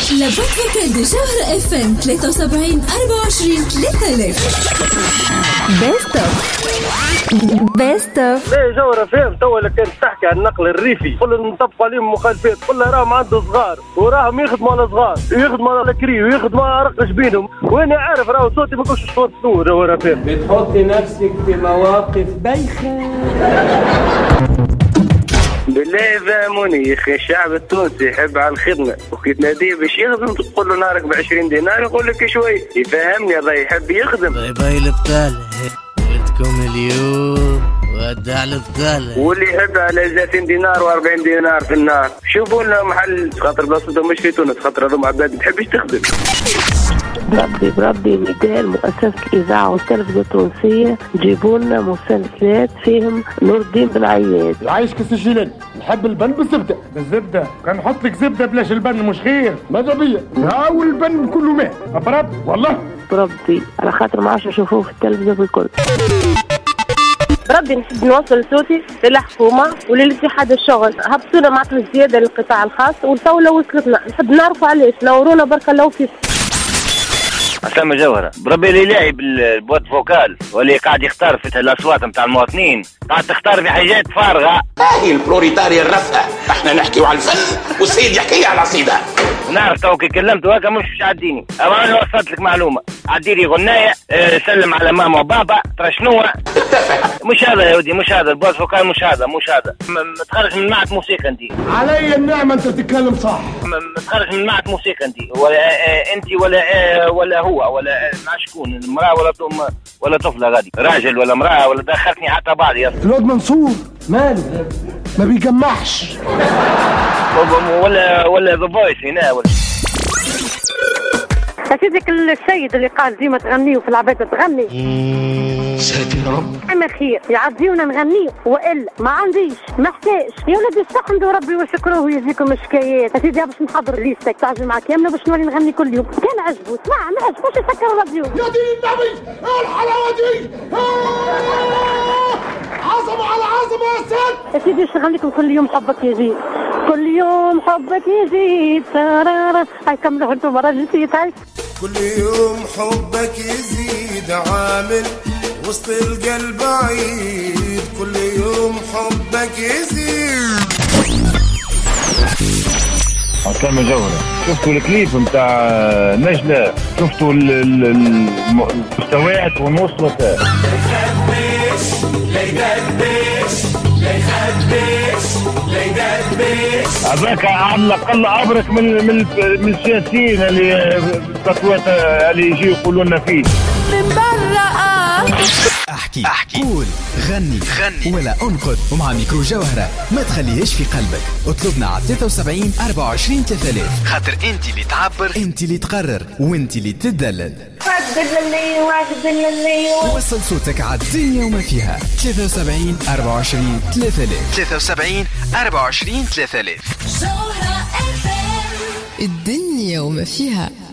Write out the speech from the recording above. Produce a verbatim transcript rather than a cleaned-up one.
لابد فوكال دي جوهرة اف ام ثلاثة وسبعين أربعة وعشرين ثلاثة آلاف. بيست اوف بيست اوف. ليه جوهرة فهم تو اللي كانت تحكي عن النقل الريفي كل نطبق عليهم مخالفات، كل راهم عنده صغار وراهم يخدموا على صغار ويخدموا على الكري ويخدموا على رقش بينهم، وانا عارف راهو صوتي ما كنتش صوت صور جوهرة فهم. بتحطي نفسك في مواقف بايخة. بالله فهموني يا اخي، الشعب التونسي يحب على الخدمه وكي تناديه باش يخدم تقول له نارك بعشرين دينار يقول لك شوي. يفهمني هذا يحب يخدم. باي باي الابطال، ولدكم اليوم ودع الابطال. واللي يحب على ثلاثين دينار وأربعين دينار في النهار شوفوا لنا محل، خاطر بلاصتهم مش في تونس، خاطر هذوما عباد ما تحبش تخدم. بربي بربي نداء مؤسسة الإذاعة والتلفزة التونسية جيبوا لنا مسلسلات فيهم نور الدين بن عياد. عايش كسجلين نحب البن بالزبدة. بالزبدة كان نحط لك زبدة بلاش البن مش خير ماذا بيا هاو البن كله ماء برب والله بربي على خاطر ما عادش نشوفوه في التلفزة بالكل. بربي نحب نوصل صوتي للحكومة وللاتحاد الشغل، هبطونا معطل زيادة للقطاع الخاص والدولة وصلتنا، نحب نعرفوا علاش نورونا بركة الله فيك. أسامة جوهرة بربي اللي لاعب البوت فوكال واللي قاعد يختار في الأصوات متاع المواطنين قاعد تختار في حاجات فارغة. هاي البروليتاريا الرفقة، احنا نحكي على الفن والسيد يحكي على العصيدة. نعرف تو كي كلمته هكا مش عديني، أما أنا وصلت لك معلومة عديلي غناية أه سلم على ماما وبابا ترى شنو مش هذا يا ودي، مش هذا البوت فوكال، مش هذا مش هذا ما تخرج من معهد موسيقى انت. علي النعمة انت تتكلم صح. ما تخرج من معهد موسيقى انت ولا اه انت ولا اه ولا هو ولا مع شكون، امرأة ولا طم ولا طفلة غادي، راجل ولا امرأة ولا دخلتني حتى بعض يا الواد منصور ماله ما بيجمعش ولا ولا ذا فويس هنا ولا سيدك السيد اللي قال ديما تغنيوا في العبادة تغني ساتر يا رب اما خير يعديونا نغنيه والا ما عنديش ما احتاج يا ولدي استحمدوا ربي وشكروه ويجيكم الشكايات. سيدي باش نحضر ليستك تعجب معك كامله باش نولي نغني كل يوم. كان عجبو اسمع ما عجبوش يسكر الراديو. يا دين النبي الحلاوه دي عظمه على عظمه يا سيد. يا سيدي باش نغني لكم كل يوم حبك يزيد، كل يوم حبك يزيد سرارة. هاي كملوا انتم مرة نسيت. هاي كل يوم حبك يزيد عامل وسط القلب عيد، كل يوم حبك يزيد. أسامة جوهرة شفتوا الكليب متاع نجلة، شفتوا المستويات ونوصلت. لا يخبش لا يدبش لا يخبش لا يدبش. هذاك على الأقل أبرك من من من السياسيين اللي التطوير اللي يجي يقولوا لنا فيه. من برا احكي احكي قول غني غني ولا انقد، ومع ميكرو جوهرة ما تخليهش في قلبك. اطلبنا على ثلاثة وسبعين أربعة وعشرين ثلاثة آلاف، خاطر انت اللي تعبر، انت اللي تقرر، وانت اللي تدلل. وصل صوتك على الدنيا وما فيها. ثلاثة وسبعين أربعة وعشرين ثلاثة آلاف، ثلاثة وسبعين أربعة وعشرين ثلاثة آلاف. الدنيا وما فيها.